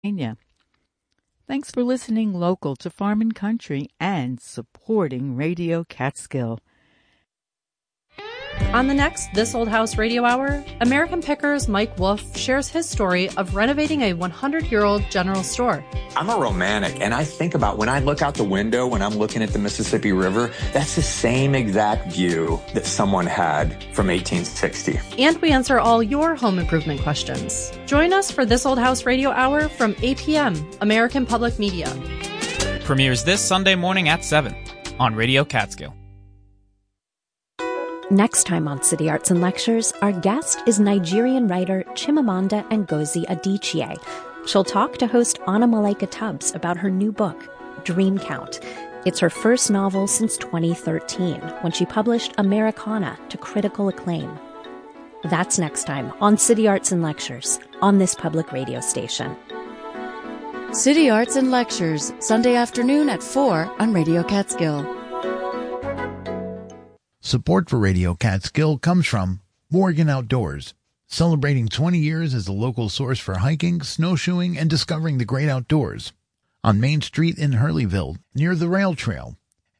Pennsylvania. Thanks for listening local to Farm and Country and supporting Radio Catskill. On the next This Old House Radio Hour, American Pickers Mike Wolf shares his story of renovating a 100-year-old general store. I'm a romantic, and I think about when I look out the window when I'm looking at the Mississippi River, that's the same exact view that someone had from 1860. And we answer all your home improvement questions. Join us for This Old House Radio Hour from 8 p.m., American Public Media. Premieres this Sunday morning at 7 on Radio Catskill. Next time on City Arts and Lectures, our guest is Nigerian writer Chimamanda Ngozi Adichie. She'll talk to host Anna Malaika Tubbs about her new book, Dream Count. It's her first novel since 2013, when she published Americana to critical acclaim. That's next time on City Arts and Lectures on this public radio station. City Arts and Lectures, Sunday afternoon at 4 on Radio Catskill. Support for Radio Catskill comes from Morgan Outdoors, celebrating 20 years as a local source for hiking, snowshoeing, and discovering the great outdoors. On Main Street in Hurleyville, near the rail trail.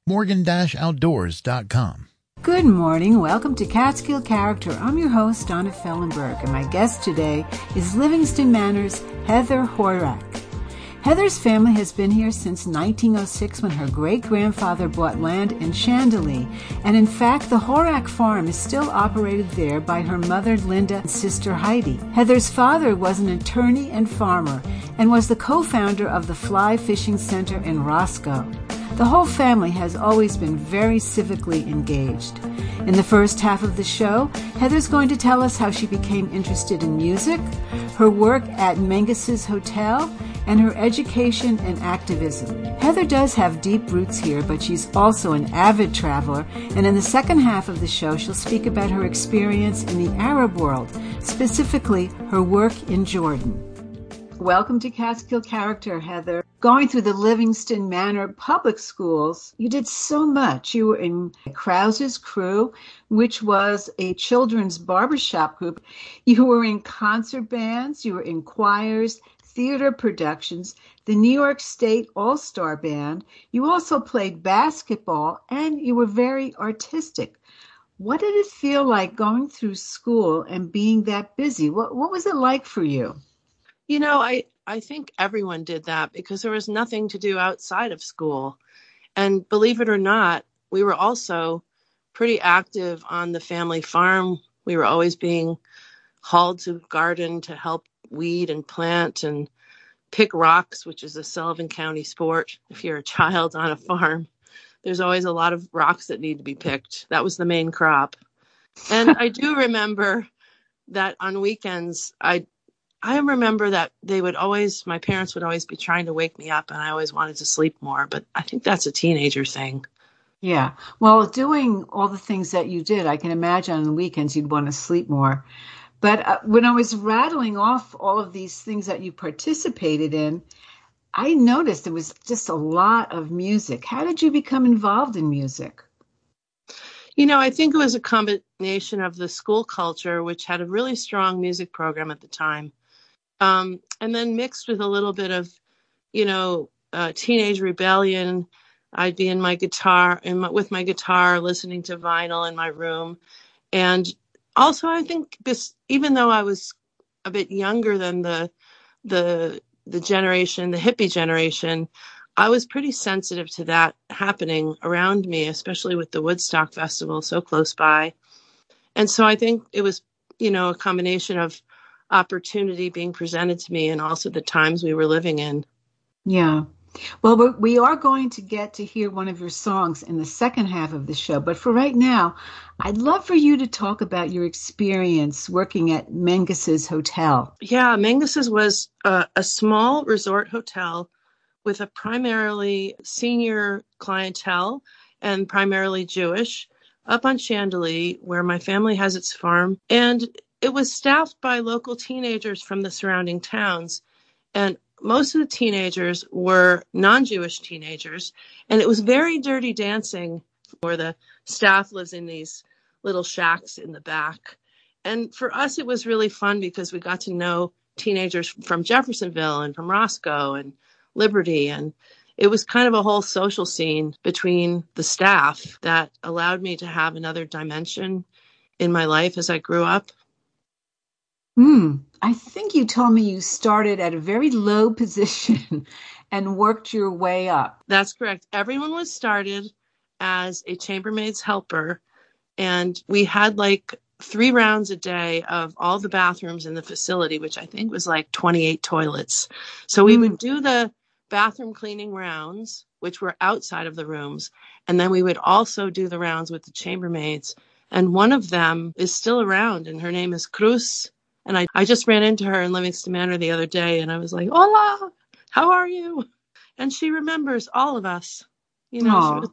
Morgan-Outdoors.com. Good morning. Welcome to Catskill Character. I'm your host, Donna Fellenberg, and my guest today is Livingston Manor's Heather Horak. Heather's family has been here since 1906 when her great-grandfather bought land in Chandelier, and in fact the Horak farm is still operated there by her mother Linda and sister Heidi. Heather's father was an attorney and farmer and was the co-founder of the Fly Fishing Center in Roscoe. The whole family has always been very civically engaged. In the first half of the show, Heather's going to tell us how she became interested in music, her work at Mengus's Hotel, and her education and activism. Heather does have deep roots here, but she's also an avid traveler, and in the second half of the show, she'll speak about her experience in the Arab world, specifically her work in Jordan. Welcome to Catskill Character, Heather. Going through the Livingston Manor public schools, you did so much. You were in Krause's Crew, which was a children's barbershop group. You were in concert bands, you were in choirs, theater productions, the New York State All-Star Band. You also played basketball, and you were very artistic. What did it feel like going through school and being that busy? What was it like for you? You know, I think everyone did that because there was nothing to do outside of school. And believe it or not, we were also pretty active on the family farm. We were always being hauled to garden to help weed and plant and pick rocks, which is a Sullivan County sport. If you're a child on a farm, there's always a lot of rocks that need to be picked. That was the main crop. And I do remember that on weekends, I remember that my parents would always be trying to wake me up, and I always wanted to sleep more. But I think that's a teenager thing. Yeah. Well, doing all the things that you did, I can imagine on the weekends you'd want to sleep more. But when I was rattling off all of these things that you participated in, I noticed there was just a lot of music. How did you become involved in music? You know, I think it was a combination of the school culture, which had a really strong music program at the time, and then mixed with a little bit of, teenage rebellion. I'd be in my guitar, with my guitar, listening to vinyl in my room. And also, I think this, even though I was a bit younger than the generation, the hippie generation, I was pretty sensitive to that happening around me, especially with the Woodstock Festival so close by. And so I think it was, a combination of opportunity being presented to me and also the times we were living in. Yeah. Well, we are going to get to hear one of your songs in the second half of the show. But for right now, I'd love for you to talk about your experience working at Mengus's Hotel. Yeah, Mengus's was a small resort hotel with a primarily senior clientele and primarily Jewish up on Chandelier, where my family has its farm. And it was staffed by local teenagers from the surrounding towns. And most of the teenagers were non-Jewish teenagers, and it was very dirty dancing, where the staff lives in these little shacks in the back. And for us, it was really fun because we got to know teenagers from Jeffersonville and from Roscoe and Liberty. And it was kind of a whole social scene between the staff that allowed me to have another dimension in my life as I grew up. I think you told me you started at a very low position and worked your way up. That's correct. Everyone was started as a chambermaid's helper, and we had like 3 rounds a day of all the bathrooms in the facility, which I think was like 28 toilets. So we would do the bathroom cleaning rounds, which were outside of the rooms, and then we would also do the rounds with the chambermaids. And one of them is still around, and her name is Cruz. And I just ran into her in Livingston Manor the other day, and I was like, "Hola, how are you?" And she remembers all of us. You know, She was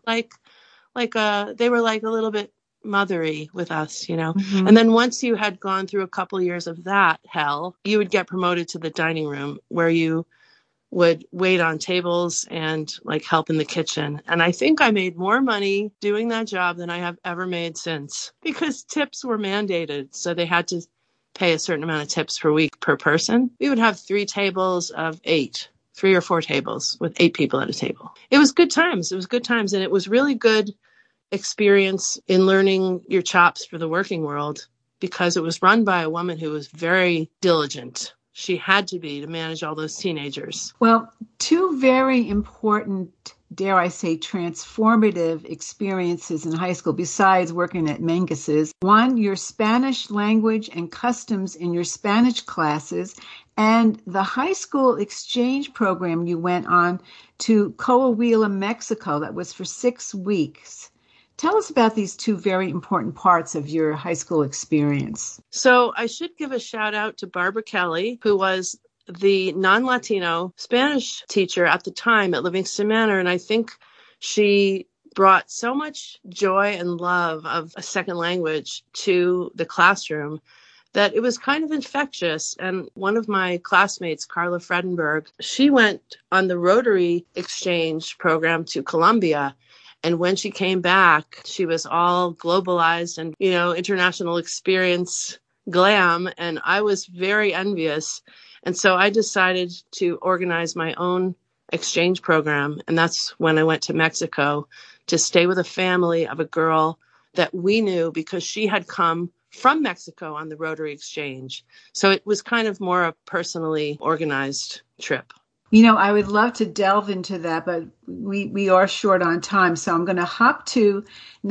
they were like a little bit mothery with us, you know. And then once you had gone through a couple years of that hell, you would get promoted to the dining room, where you would wait on tables and like help in the kitchen. And I think I made more money doing that job than I have ever made since, because tips were mandated. So they had to pay a certain amount of tips per week per person. We would have 3 tables of 8, 3 or 4 tables with 8 people at a table. It was good times. And it was really good experience in learning your chops for the working world, because it was run by a woman who was very diligent. She had to be, to manage all those teenagers. Well, 2 very important, dare I say, transformative experiences in high school besides working at Mengus's. One, your Spanish language and customs in your Spanish classes, and the high school exchange program you went on to Coahuila, Mexico. That was for 6 weeks. Tell us about these 2 very important parts of your high school experience. So I should give a shout out to Barbara Kelly, who was the non-Latino Spanish teacher at the time at Livingston Manor. And I think she brought so much joy and love of a second language to the classroom that it was kind of infectious. And one of my classmates, Carla Fredenberg, she went on the Rotary exchange program to Colombia. And when she came back, she was all globalized and, you know, international experience glam. And I was very envious. And so I decided to organize my own exchange program. And that's when I went to Mexico to stay with a family of a girl that we knew because she had come from Mexico on the Rotary Exchange. So it was kind of more a personally organized trip. You know, I would love to delve into that, but we are short on time. So I'm going to hop to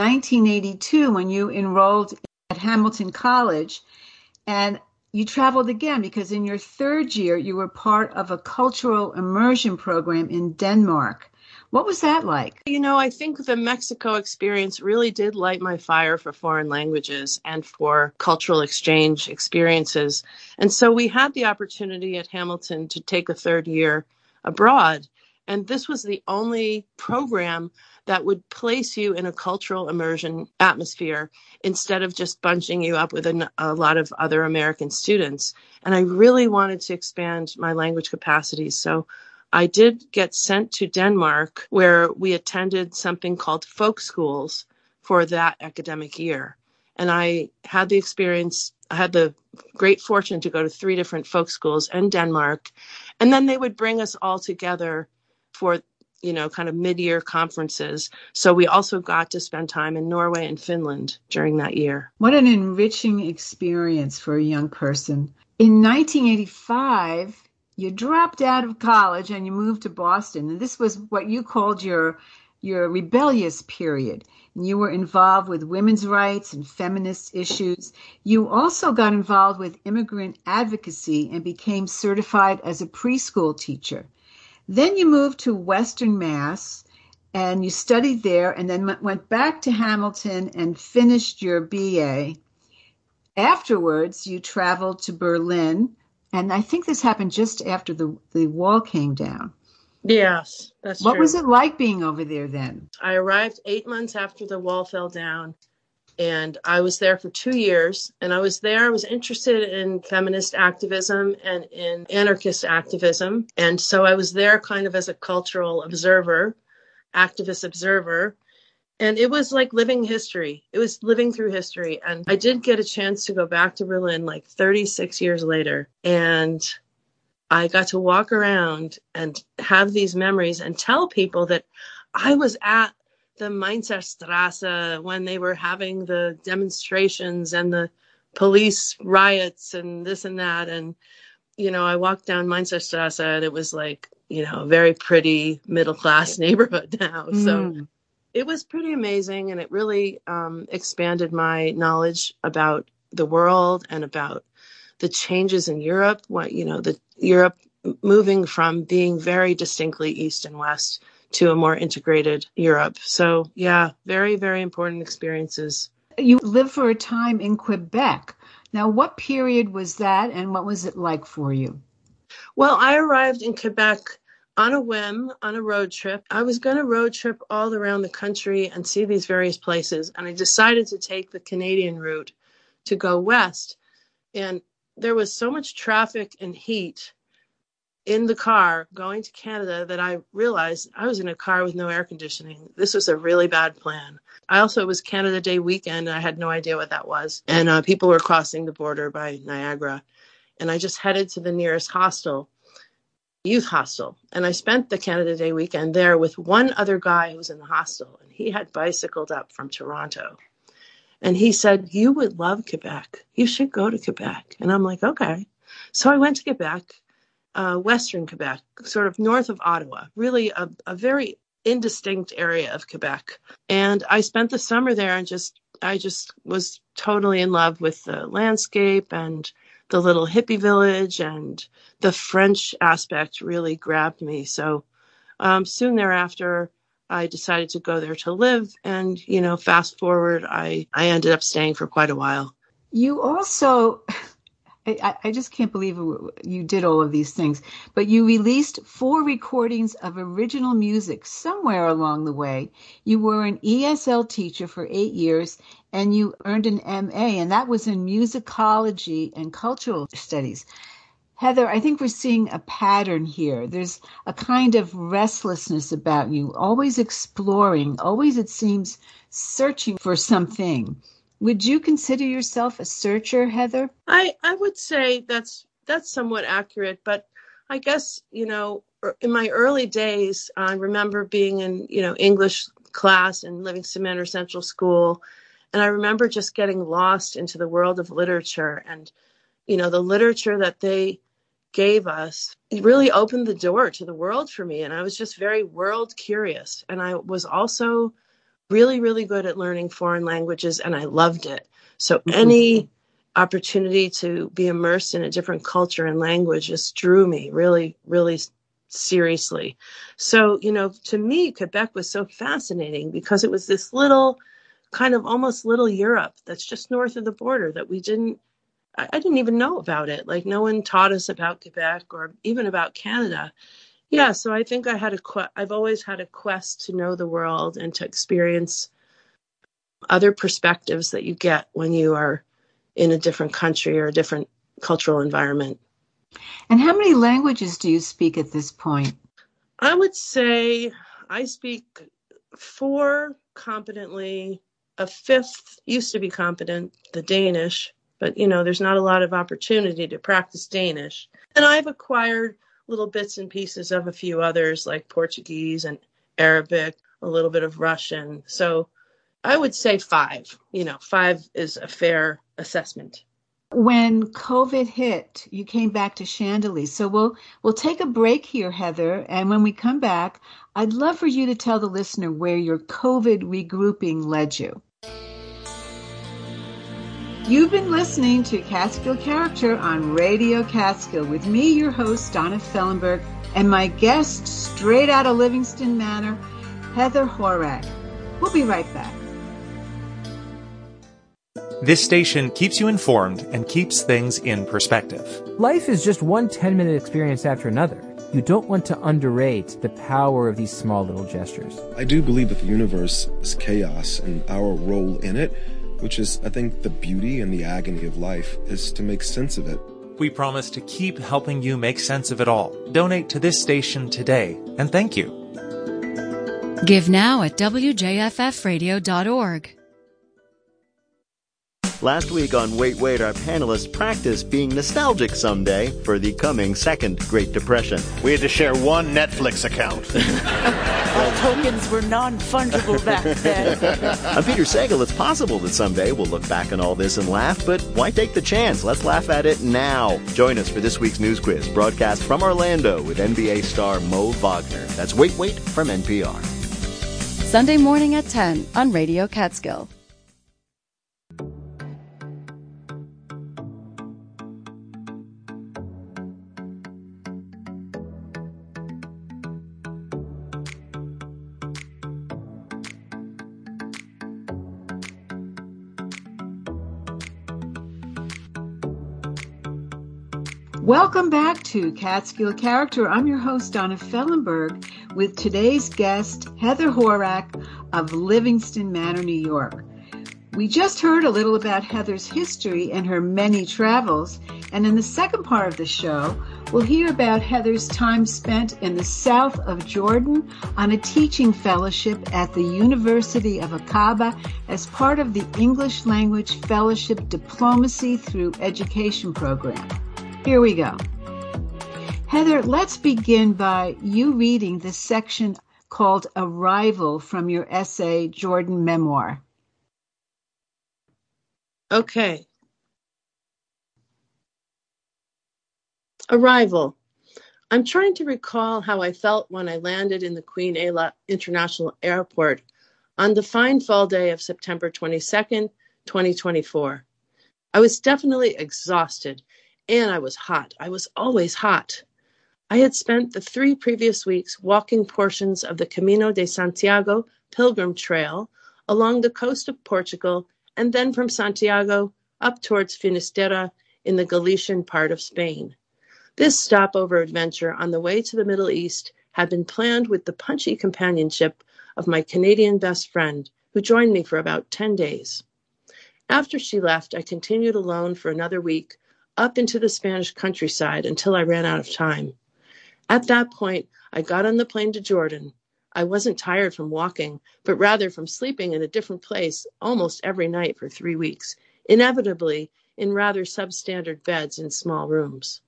1982 when you enrolled at Hamilton College, and you traveled again because in your 3rd year, you were part of a cultural immersion program in Denmark. What was that like? You know, I think the Mexico experience really did light my fire for foreign languages and for cultural exchange experiences. And so we had the opportunity at Hamilton to take a 3rd year abroad. And this was the only program that would place you in a cultural immersion atmosphere instead of just bunching you up with a lot of other American students. And I really wanted to expand my language capacities. So I did get sent to Denmark, where we attended something called folk schools for that academic year. And I had the experience, I had the great fortune to go to 3 different folk schools in Denmark. And then they would bring us all together for, you know, kind of mid-year conferences. So we also got to spend time in Norway and Finland during that year. What an enriching experience for a young person. In 1985, you dropped out of college and you moved to Boston. And this was what you called your rebellious period. And you were involved with women's rights and feminist issues. You also got involved with immigrant advocacy and became certified as a preschool teacher. Then you moved to Western Mass and you studied there and then went back to Hamilton and finished your BA. Afterwards, you traveled to Berlin. And I think this happened just after the wall came down. Yes, that's true. What was it like being over there then? I arrived 8 months after the wall fell down, and I was there for 2 years. And I was interested in feminist activism and in anarchist activism. And so I was there kind of as a cultural observer, activist observer. And it was like living history. It was living through history. And I did get a chance to go back to Berlin like 36 years later. And I got to walk around and have these memories and tell people that I was at the Mainzer Strasse when they were having the demonstrations and the police riots and this and that. And, I walked down Mainzer Strasse and it was like, a very pretty middle-class neighborhood now. So it was pretty amazing. And it really expanded my knowledge about the world and about the changes in Europe, Europe moving from being very distinctly East and West to a more integrated Europe. So yeah, very, very important experiences. You lived for a time in Quebec. Now, what period was that and what was it like for you? Well, I arrived in Quebec on a whim, on a road trip. I was going to road trip all around the country and see these various places. And I decided to take the Canadian route to go west. And there was so much traffic and heat in the car going to Canada that I realized I was in a car with no air conditioning. This was a really bad plan. It was Canada Day weekend, and I had no idea what that was. And people were crossing the border by Niagara. And I just headed to the nearest hostel, youth hostel. And I spent the Canada Day weekend there with one other guy who was in the hostel. And he had bicycled up from Toronto. And he said, "You would love Quebec. You should go to Quebec." And I'm like, okay. So I went to Quebec, Western Quebec, sort of north of Ottawa, really a very indistinct area of Quebec. And I spent the summer there and I just was totally in love with the landscape and the little hippie village, and the French aspect really grabbed me. So soon thereafter, I decided to go there to live. And, fast forward, I ended up staying for quite a while. You also, I just can't believe you did all of these things, but you released 4 recordings of original music somewhere along the way. You were an ESL teacher for 8 years, and you earned an MA, and that was in musicology and cultural studies. Heather, I think we're seeing a pattern here. There's a kind of restlessness about you, always exploring, always, it seems, searching for something. Would you consider yourself a searcher, Heather? I would say that's somewhat accurate, but I guess, in my early days, I remember being in, English class in Livingston Manor Central School, and I remember just getting lost into the world of literature, and, the literature that they gave us, it really opened the door to the world for me. And I was just very world curious. And I was also really, really good at learning foreign languages, and I loved it. So any opportunity to be immersed in a different culture and language just drew me really, really seriously. So, to me, Quebec was so fascinating because it was this little kind of almost little Europe that's just north of the border that I didn't even know about it. Like, no one taught us about Quebec or even about Canada. Yeah, so I think I've always had a quest to know the world and to experience other perspectives that you get when you are in a different country or a different cultural environment. And how many languages do you speak at this point? I would say I speak 4 competently. A 5th used to be competent, the Danish. But, there's not a lot of opportunity to practice Danish. And I've acquired little bits and pieces of a few others like Portuguese and Arabic, a little bit of Russian. So I would say 5. 5 is a fair assessment. When COVID hit, you came back to Chantilly. So we'll take a break here, Heather. And when we come back, I'd love for you to tell the listener where your COVID regrouping led you. You've been listening to Catskill Character on Radio Catskill with me, your host, Donna Fellenberg, and my guest, straight out of Livingston Manor, Heather Horak. We'll be right back. This station keeps you informed and keeps things in perspective. Life is just one 10-minute experience after another. You don't want to underrate the power of these small little gestures. I do believe that the universe is chaos, and our role in it, which is, I think, the beauty and the agony of life, is to make sense of it. We promise to keep helping you make sense of it all. Donate to this station today, and thank you. Give now at wjffradio.org. Last week on Wait, Wait, our panelists practiced being nostalgic someday for the coming second Great Depression. We had to share one Netflix account. Tokens were non-fungible back then. I'm Peter Sagal. It's possible that someday we'll look back on all this and laugh, but why take the chance? Let's laugh at it now. Join us for this week's News Quiz, broadcast from Orlando with NBA star Mo Wagner. That's Wait, Wait from NPR. Sunday morning at 10 on Radio Catskill. Welcome back to Catskill Character. I'm your host, Donna Fellenberg, with today's guest, Heather Horak of Livingston Manor, New York. We just heard a little about Heather's history and her many travels, and in the second part of the show, we'll hear about Heather's time spent in the south of Jordan on a teaching fellowship at the University of Aqaba as part of the English Language Fellowship Diplomacy Through Education program. Here we go. Heather, let's begin by you reading the section called Arrival from your essay, Jordan Memoir. Okay. Arrival. I'm trying to recall how I felt when I landed in the Queen Ella International Airport on the fine fall day of September 22nd, 2024. I was definitely exhausted. And I was hot. I was always hot. I had spent the 3 previous weeks walking portions of the Camino de Santiago Pilgrim Trail along the coast of Portugal and then from Santiago up towards Finisterre in the Galician part of Spain. This stopover adventure on the way to the Middle East had been planned with the punchy companionship of my Canadian best friend, who joined me for about 10 days. After she left, I continued alone for another week, up into the Spanish countryside until I ran out of time. At that point, I got on the plane to Jordan. I wasn't tired from walking, but rather from sleeping in a different place almost every night for 3 weeks, inevitably in rather substandard beds in small rooms.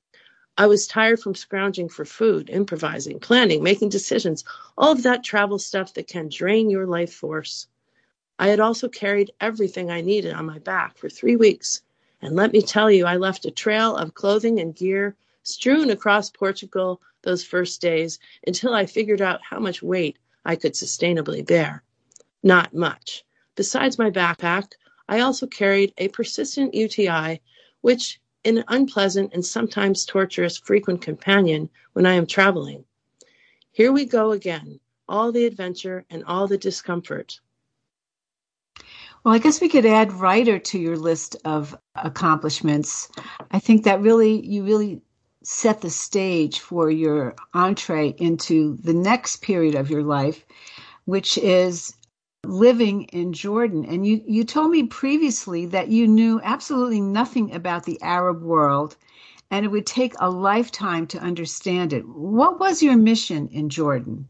I was tired from scrounging for food, improvising, planning, making decisions, all of that travel stuff that can drain your life force. I had also carried everything I needed on my back for 3 weeks. And let me tell you, I left a trail of clothing and gear strewn across Portugal those first days until I figured out how much weight I could sustainably bear. Not much. Besides my backpack, I also carried a persistent UTI, which is an unpleasant and sometimes torturous frequent companion when I am traveling. Here we go again, all the adventure and all the discomfort. Well, I guess we could add writer to your list of accomplishments. I think that you really set the stage for your entree into the next period of your life, which is living in Jordan. And you told me previously that you knew absolutely nothing about the Arab world, and it would take a lifetime to understand it. What was your mission in Jordan?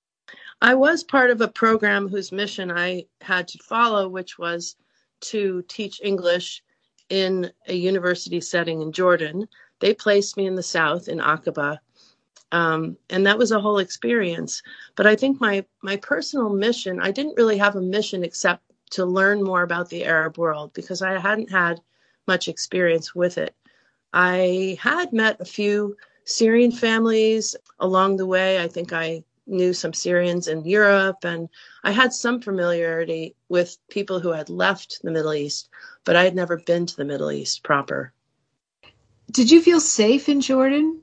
I was part of a program whose mission I had to follow, which was to teach English in a university setting in Jordan. They placed me in the south, in Aqaba, and that was a whole experience. But I think my personal mission, I didn't really have a mission except to learn more about the Arab world because I hadn't had much experience with it. I had met a few Syrian families along the way. I think I knew some Syrians in Europe, and I had some familiarity with people who had left the Middle East, but I had never been to the Middle East proper. Did you feel safe in Jordan?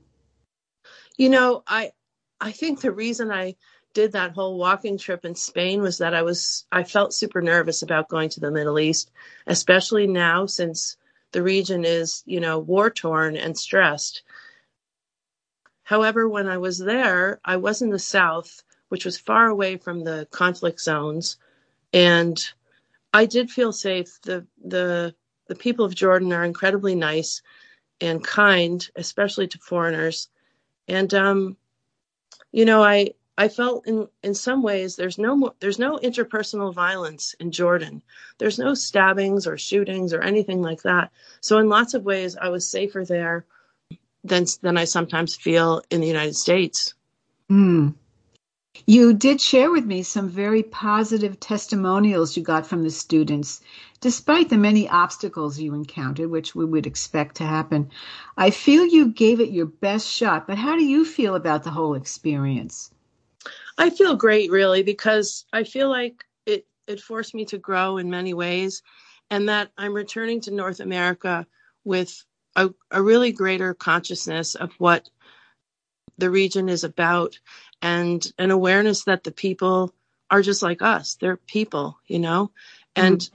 You know, I think the reason I did that whole walking trip in Spain was that I felt super nervous about going to the Middle East, especially now since the region is, war-torn and stressed. However, when I was there, I was in the south, which was far away from the conflict zones, and I did feel safe. The people of Jordan are incredibly nice and kind, especially to foreigners. And, I I felt in some ways there's no interpersonal violence in Jordan. There's no stabbings or shootings or anything like that. So in lots of ways, I was safer there than I sometimes feel in the United States. Mm. You did share with me some very positive testimonials you got from the students, despite the many obstacles you encountered, which we would expect to happen. I feel you gave it your best shot, but how do you feel about the whole experience? I feel great, really, because I feel like it forced me to grow in many ways, and that I'm returning to North America with a really greater consciousness of what the region is about, and an awareness that the people are just like us. They're people, and,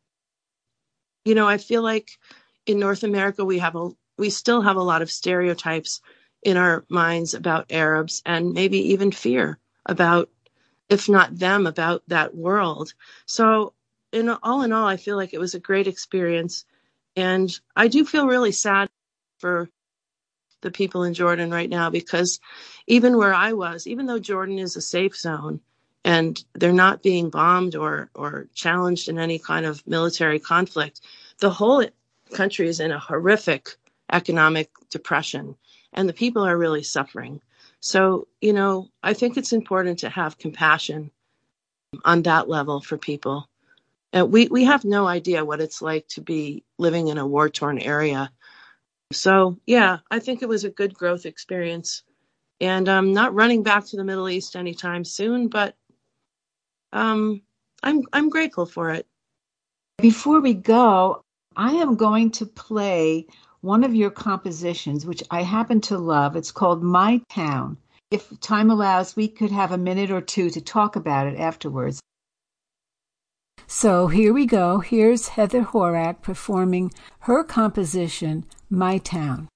I feel like in North America, we still have a lot of stereotypes in our minds about Arabs, and maybe even fear about, if not them, about that world. So in all, I feel like it was a great experience. And I do feel really sad for the people in Jordan right now, because even where I was, even though Jordan is a safe zone and they're not being bombed or challenged in any kind of military conflict, the whole country is in a horrific economic depression, and the people are really suffering. So, I think it's important to have compassion on that level for people. And we have no idea what it's like to be living in a war-torn area. So, yeah, I think it was a good growth experience. And I'm not running back to the Middle East anytime soon, but I'm grateful for it. Before we go, I am going to play one of your compositions, which I happen to love. It's called My Town. If time allows, we could have a minute or two to talk about it afterwards. So here we go. Here's Heather Horak performing her composition, My Town.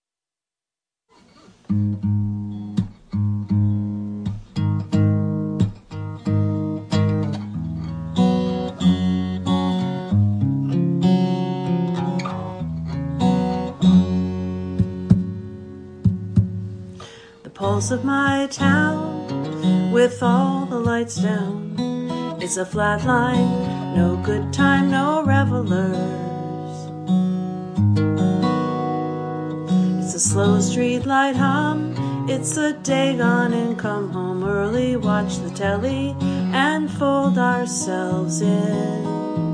Pulse of my town, with all the lights down. It's a flat line, no good time, no revelers. It's a slow street light hum, it's a day gone and come home early, watch the telly and fold ourselves in.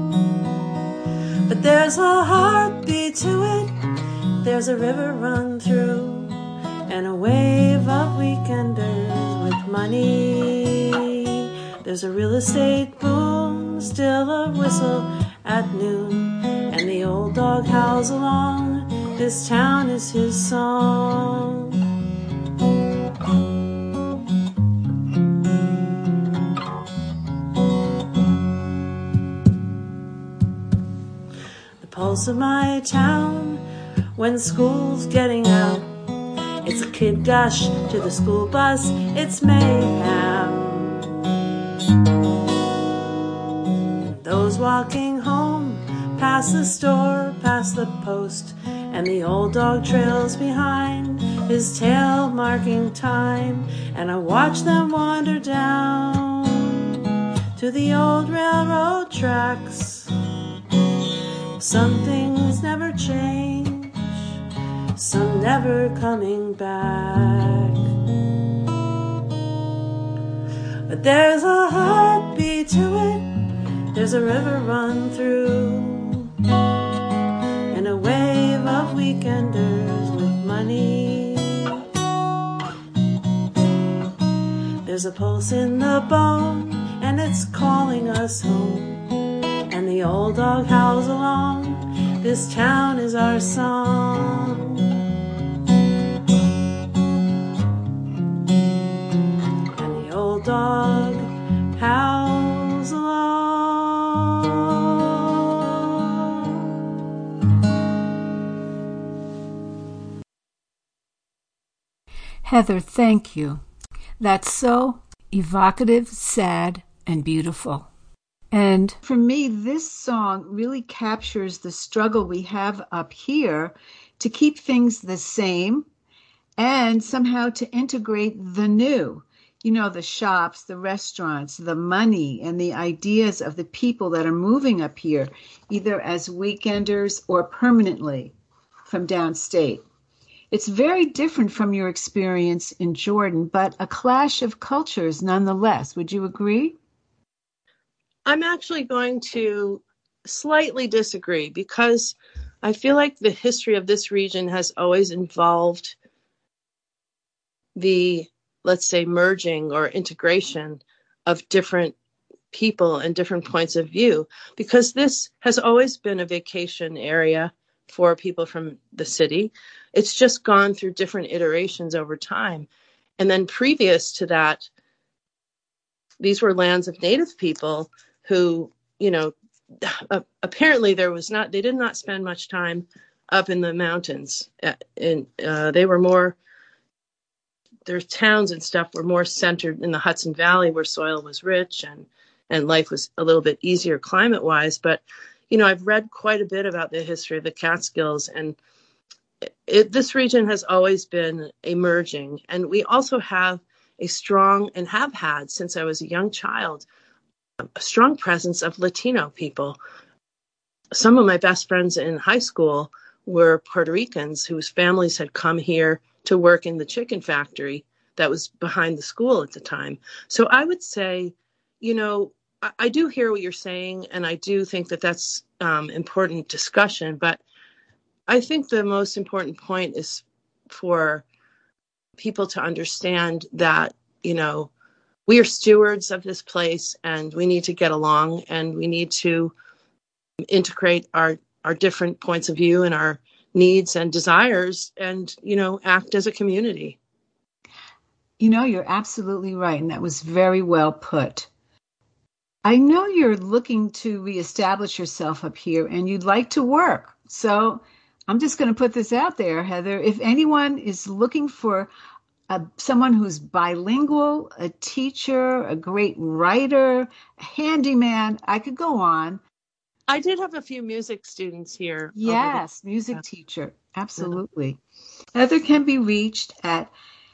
But there's a heartbeat to it, there's a river run through, and a wave of weekenders with money. There's a real estate boom, still a whistle at noon, and the old dog howls along, this town is his song. The pulse of my town, when school's getting out, it's a kid gush to the school bus, it's mayhem. Those walking home, past the store, past the post, and the old dog trails behind, his tail marking time, and I watch them wander down to the old railroad tracks. Some things never change, some never coming back. But there's a heartbeat to it, there's a river run through, and a wave of weekenders with money. There's a pulse in the bone, and it's calling us home, and the old dog howls along, this town is our song. Dog howls along. Heather, thank you. That's so evocative, sad, and beautiful. And for me, this song really captures the struggle we have up here to keep things the same and somehow to integrate the new. You know, the shops, the restaurants, the money, and the ideas of the people that are moving up here, either as weekenders or permanently from downstate. It's very different from your experience in Jordan, but a clash of cultures nonetheless. Would you agree? I'm actually going to slightly disagree because I feel like the history of this region has always involved the, let's say, merging or integration of different people and different points of view, because this has always been a vacation area for people from the city. It's just gone through different iterations over time. And then previous to that, these were lands of native people who, you know, apparently they did not spend much time up in the mountains. They were more, their towns and stuff were more centered in the Hudson Valley, where soil was rich and life was a little bit easier climate-wise. But, you know, I've read quite a bit about the history of the Catskills, and this region has always been emerging. And we also have a strong, and have had since I was a young child, a strong presence of Latino people. Some of my best friends in high school were Puerto Ricans whose families had come here to work in the chicken factory that was behind the school at the time. So I would say, you know, I do hear what you're saying, and I do think that that's important discussion, but I think the most important point is for people to understand that, you know, we are stewards of this place and we need to get along, and we need to integrate our different points of view and our needs and desires and, you know, act as a community. You know, you're absolutely right. And that was very well put. I know you're looking to reestablish yourself up here and you'd like to work. So I'm just going to put this out there, Heather. If anyone is looking for someone who's bilingual, a teacher, a great writer, a handyman, I could go on. I did have a few music students here. Yes, music teacher. Absolutely. Yeah. Heather can be reached at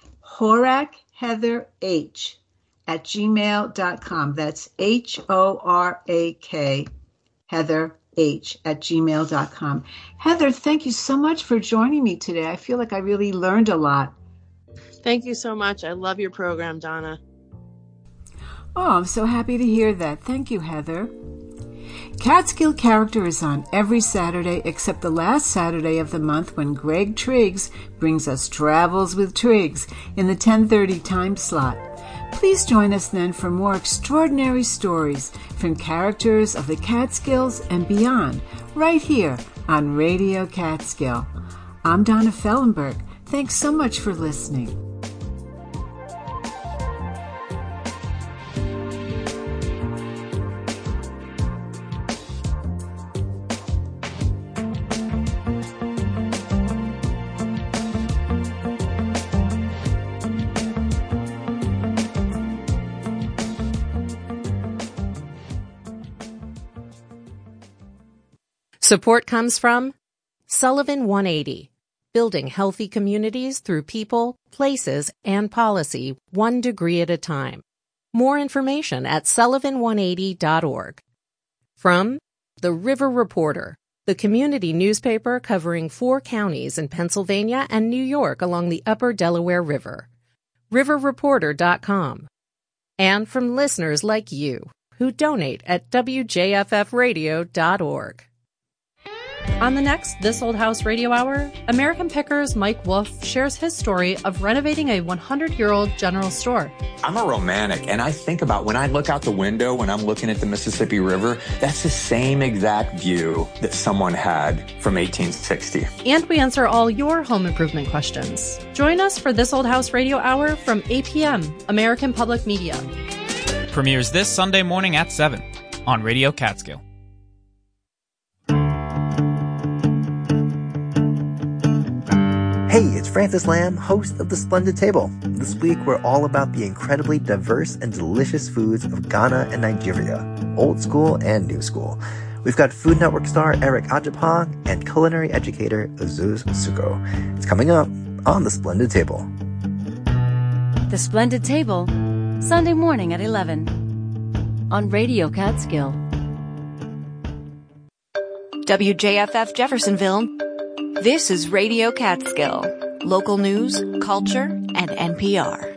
horakheatherh@gmail.com. That's HORAK, Heather H @gmail.com. Heather, thank you so much for joining me today. I feel like I really learned a lot. Thank you so much. I love your program, Donna. Oh, I'm so happy to hear that. Thank you, Heather. Catskill Character is on every Saturday except the last Saturday of the month, when Greg Triggs brings us Travels with Triggs in the 10:30 time slot. Please join us then for more extraordinary stories from characters of the Catskills and beyond, right here on Radio Catskill. I'm Donna Fellenberg. Thanks so much for listening. Support comes from Sullivan 180, building healthy communities through people, places, and policy 1 degree at a time. More information at sullivan180.org. From The River Reporter, the community newspaper covering 4 counties in Pennsylvania and New York along the upper Delaware River. riverreporter.com. And from listeners like you who donate at wjffradio.org. On the next This Old House Radio Hour, American Pickers Mike Wolf shares his story of renovating a 100-year-old general store. I'm a romantic, and I think about when I look out the window when I'm looking at the Mississippi River, that's the same exact view that someone had from 1860. And we answer all your home improvement questions. Join us for This Old House Radio Hour from 8 p.m., American Public Media. Premieres this Sunday morning at 7 on Radio Catskill. Hey, it's Francis Lamb, host of The Splendid Table. This week, we're all about the incredibly diverse and delicious foods of Ghana and Nigeria, old school and new school. We've got Food Network star Eric Ajapong and culinary educator Azuz Suko. It's coming up on The Splendid Table. The Splendid Table Sunday morning at 11 on Radio Catskill. WJFF Jeffersonville. This is Radio Catskill. Local news, culture, and NPR.